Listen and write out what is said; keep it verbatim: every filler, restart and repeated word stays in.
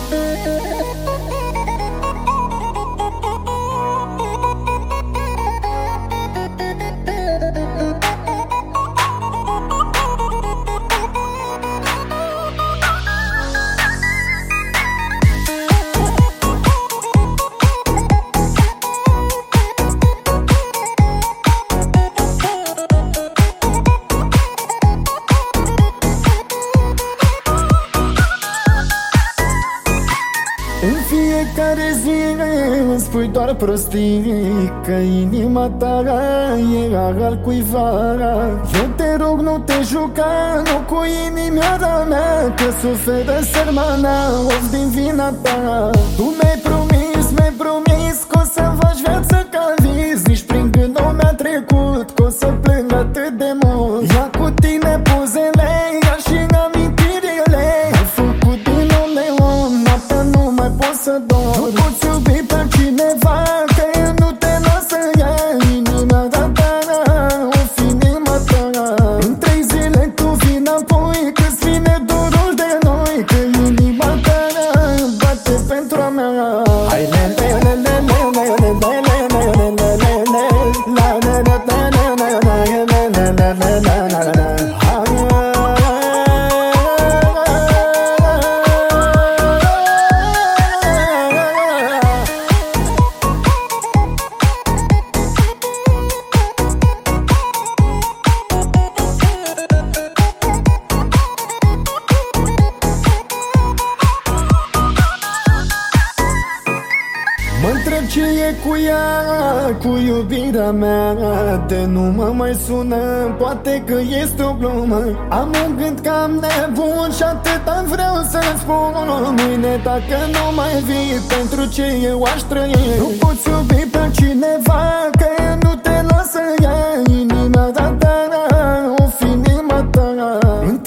În fiecare zi îmi spui doar prostii, că inima ta e al cuiva. Eu te rog, nu te juca, nu cu inimioara mea, că suferă sărmana, of din vina ta. Tu mi-ai promis, mi-ai promis că o să faci viață ca vis, nici prin gând nu mi-a trecut că o să plâng atât de mult. Ia cu tine pozele, ia și amintirile, ai făcut din om de om, noaptea nu mai pot să dorm. Nu poți iubi pe cineva, că el nu te lasă, ia inima ta, of inima ta. În trei zile tu vii înapoi, că-ți vine dorul de noi, că inima ta bate pentru a mea. Hai le le le le le le le le le le le le le la le le le le le le le le le le le. Mă-ntreb ce e cu ea, cu iubirea mea, de nu mă mai sună, poate că este o glumă. Am un gând cam nebun și atâta vreau să-ți spun, mâine dacă nu mai vii, pentru ce eu aș trăi. Nu poți iubi pe cineva, că el nu te lasă, ia inima ta, of inima ta. În